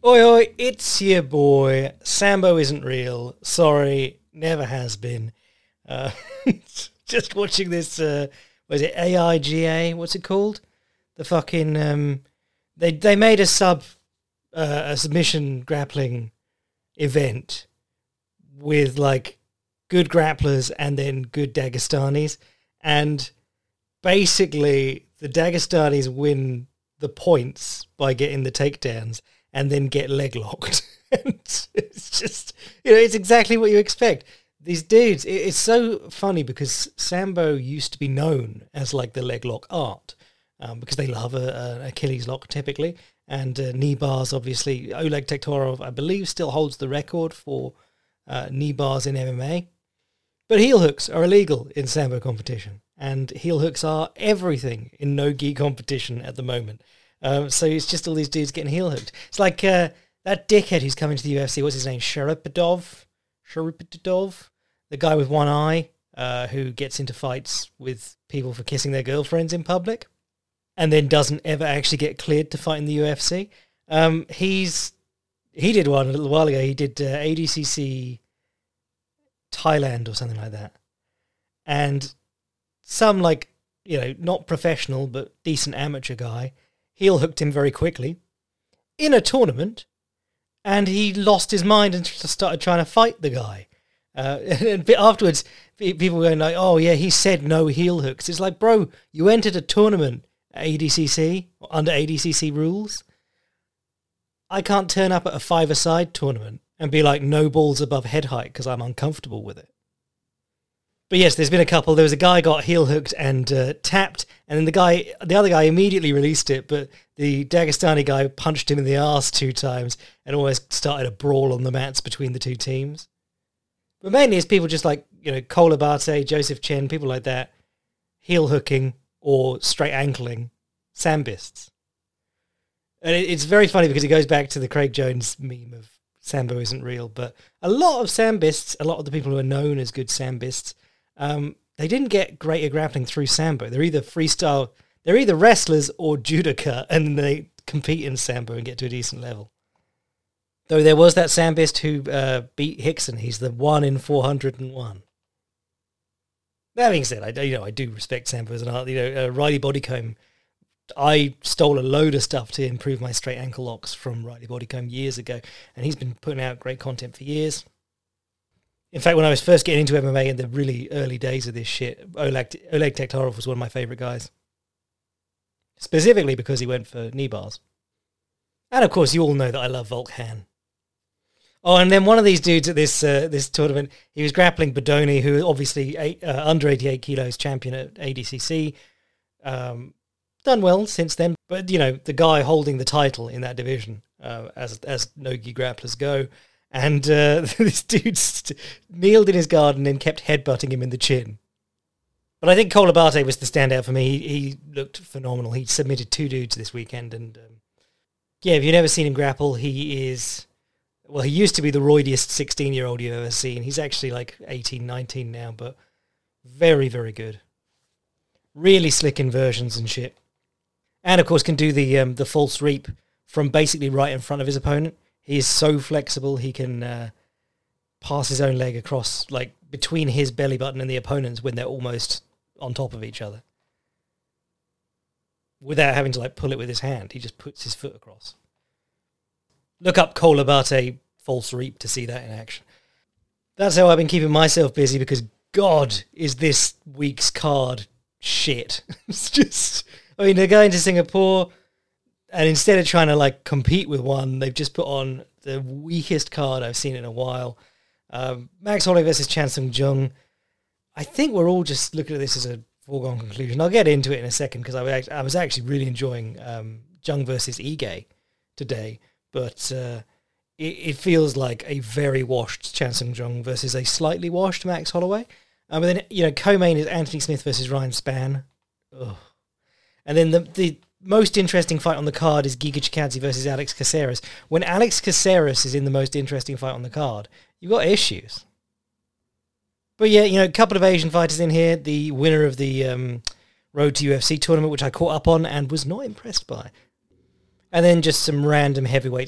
Oi, oi, it's your boy. Sambo isn't real. Sorry, never has been. Uh, just watching this, was it AIGA? What's it called? The fucking, they made a submission grappling event with, like, good grapplers and then good Dagestanis. And basically, the Dagestanis win the points by getting the takedowns and then get leg locked. And it's just, it's exactly what you expect. These dudes, it's so funny because Sambo used to be known as like the leg lock art because they love an Achilles lock typically. And knee bars, obviously. Oleg Tektorov, I believe, still holds the record for knee bars in MMA. But heel hooks are illegal in Sambo competition. And heel hooks are everything in no-gi competition at the moment. So it's just all these dudes getting heel hooked. It's like that dickhead who's coming to the UFC. What's his name? Sharipidov, the guy with one eye who gets into fights with people for kissing their girlfriends in public, and then doesn't ever actually get cleared to fight in the UFC. He did one a little while ago. He did ADCC Thailand or something like that, and some not professional but decent amateur guy heel hooked him very quickly in a tournament, and he lost his mind and started trying to fight the guy. And afterwards, people were going like, "Oh yeah, he said no heel hooks." It's like, bro, you entered a tournament at ADCC under ADCC rules. I can't turn up at a five-a-side tournament and be like, no balls above head height because I'm uncomfortable with it. But yes, there's been a couple. There was a guy got heel hooked and tapped, and then the other guy immediately released it, but the Dagestani guy punched him in the arse 2 times and almost started a brawl on the mats between the two teams. But mainly it's people just like, Cole Abate, Joseph Chen, people like that, heel hooking or straight ankling Sambists. And it's very funny because it goes back to the Craig Jones meme of Sambo isn't real, but a lot of Sambists, a lot of the people who are known as good Sambists, they didn't get greater grappling through Sambo. They're either freestyle, they're either wrestlers or judoka, and they compete in Sambo and get to a decent level. Though there was that Sambist who beat Hickson. He's the 1 in 401. That being said, I do respect Sambo as an art. Riley Bodycomb, I stole a load of stuff to improve my straight ankle locks from Riley Bodycomb years ago, and he's been putting out great content for years. In fact, when I was first getting into MMA in the really early days of this shit, Oleg Tektorov was one of my favourite guys. Specifically because he went for knee bars. And of course, you all know that I love Volkan. Oh, and then one of these dudes at this tournament, he was grappling Bodoni, who obviously under 88 kilos champion at ADCC. Done well since then, but the guy holding the title in that division, as no-gi grapplers go, and this dude kneeled in his guard and then kept headbutting him in the chin. But I think Cole Abate was the standout for me. He looked phenomenal. He submitted 2 dudes this weekend, and if you've never seen him grapple, he used to be the roidiest 16-year-old you've ever seen. He's actually like 18, 19 now, but very, very good. Really slick inversions and shit. And of course can do the false reap from basically right in front of his opponent. He is so flexible, he can pass his own leg across, like between his belly button and the opponent's when they're almost on top of each other. Without having to pull it with his hand, he just puts his foot across. Look up Cole Abate false reap to see that in action. That's how I've been keeping myself busy because God is this week's card shit. It's just, they're going to Singapore and instead of trying to compete with one, they've just put on the weakest card I've seen in a while. Max Holloway versus Chan Sung Jung. I think we're all just looking at this as a foregone conclusion. I'll get into it in a second because I was actually really enjoying Jung versus Ige today, but it feels like a very washed Chan Sung Jung versus a slightly washed Max Holloway. But then, co-main is Anthony Smith versus Ryan Spann. Ugh. And then the most interesting fight on the card is Giga Chikadze versus Alex Caceres. When Alex Caceres is in the most interesting fight on the card, you've got issues. But yeah, a couple of Asian fighters in here. The winner of the Road to UFC tournament, which I caught up on and was not impressed by. And then just some random heavyweights